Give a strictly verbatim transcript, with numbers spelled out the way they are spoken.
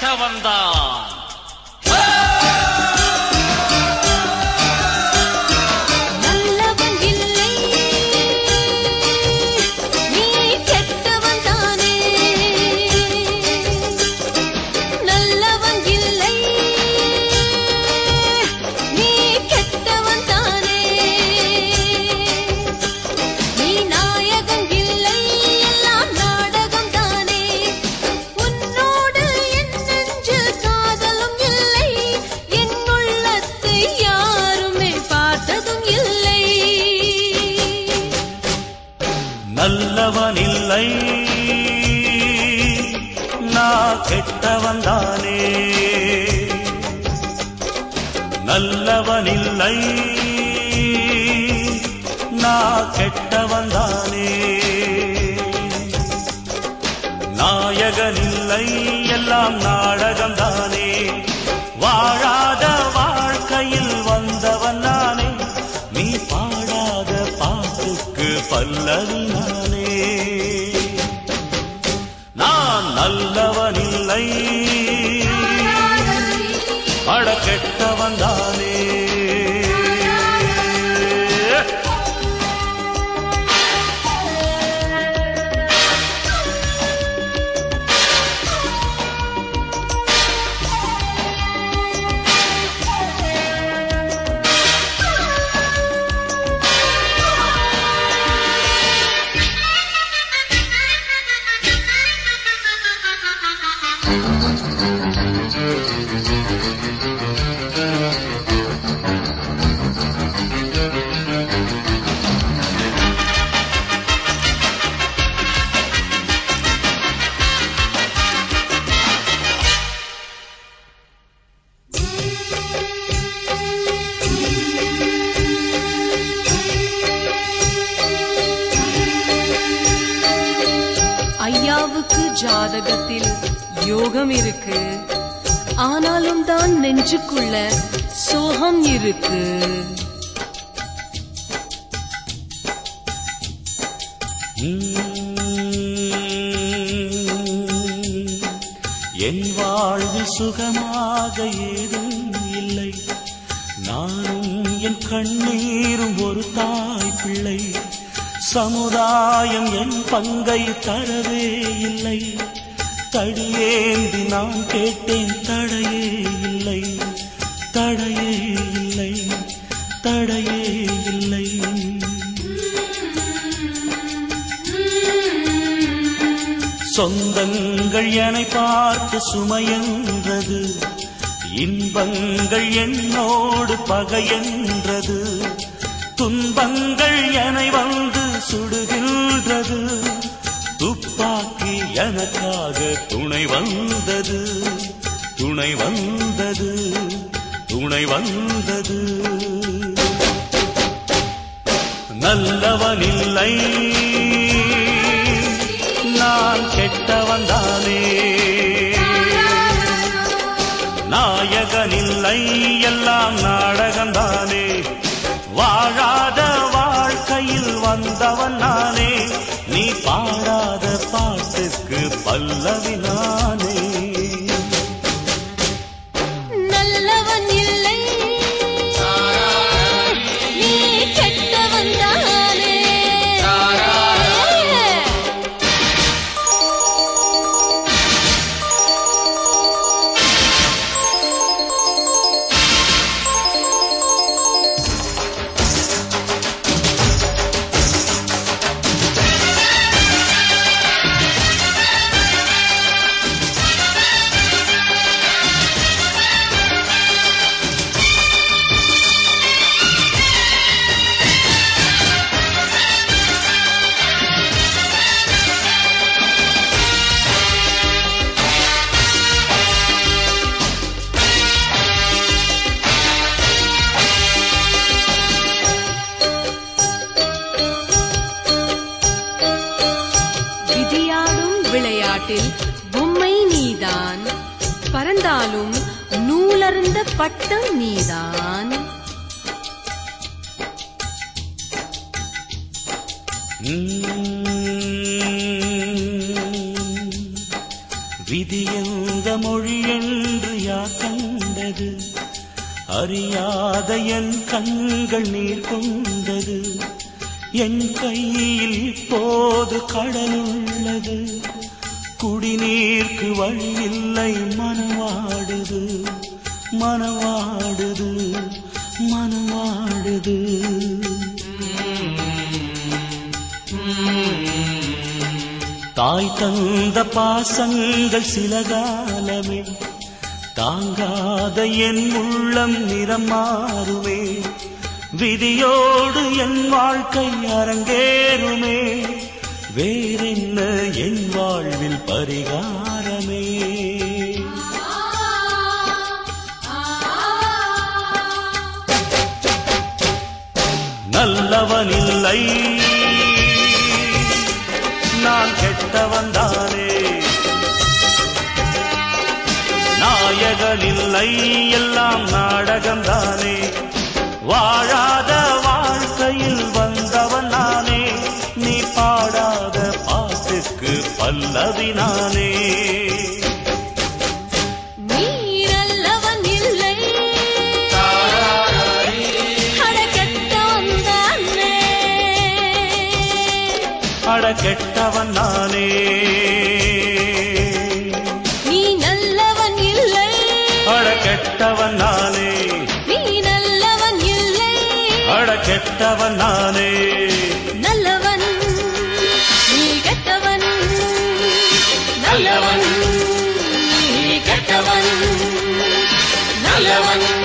கெட்டவன்தான். நல்லவனில்லை நான் கெட்டவன்தானே. நல்லவனில்லை நான் கெட்டவன்தானே. நாயகனில்லை எல்லாம் நாடகம்தானே. வாழாத வாழ்க்கையில் வந்தவன் நானே. நீ பாடாத பாட்டுக்கு பல்லவி நானே. நான் நல்லவனில்லை அட கெட்டவன்தானே. ஐயாவுக்கு ஜாதகத்தில் யோகம் இருக்கு, ஆனாலும் தான் நெஞ்சுக்குள்ள சோகம் இருக்கு. என் வாழ்வு சுகமாக ஏதும் இல்லை. நானும் என் கண்ணீரும் ஒரு தாய் பிள்ளை. சமுதாயம் என் பங்கை தரவே இல்லை. தடியேந்தி நான் கேட்டேன் தடையே இல்லை. தடையே இல்லை. தடையே இல்லை. சொந்தங்கள் என்னை பார்த்து சுமையென்றது. இன்பங்கள் என்னோடு பகையென்றது. துன்பங்கள் என்னை வந்து சுடுகின்றது. துப்பாக்கி எனக்காக துணை வந்தது. துணை வந்தது. துணை வந்தது. நல்லவனில்லை நான் கெட்டவன்தானே. நாயகனில்லை எல்லாம் நாடகம்தானே. வாழாத வாழ்க்கையில் வந்தவன் நானே. நீ பாடாத பாட்டுக்கு பல்லவி நானே. நல்லவன் இல்லை நீ கெட்டவன் தானே. விளையாட்டில் பொம்மை நீதான். பறந்தாலும் நூலருந்த பட்டம் நீதான். விதி என்ற இந்த மொழி என்று யார் கண்டது? அறியாத என் கண்கள் நீர் கொண்டது. என் கையில் இப்போது கடலுள்ளது. குடிநீர்க்கு வழியில்லை. மனவாடுது மனவாடுது மனவாடுது. தாய் தந்த பாசங்கள் சில காலமே தாங்காத என் உள்ளம் நிறம் மாறுமே. விதியோடு என் வாழ்க்கை அரங்கேறுமே. வேறென்ன என் வாழ்வில் பரிகாரமே? நல்லவனில்லை நான் கெட்டவன்தானே. நாயகனில்லை எல்லாம் நாடகம்தானே. வாழாத வாழ்க்கையில் வந்தவன் நானே. நீ பாடாத பாட்டுக்கு பல்லவி நானே. நீரல்லவன் இல்லை அட கெட்டவன் நானே. நீ நல்லவன் இல்லை அட கெட்டவன் நானே. நீ நல்லவன் இல்லை அட கெட்டவன் நானே. நல்லவன் நீ கெட்டவன். நல்லவன் நீ கெட்டவன். நல்லவன்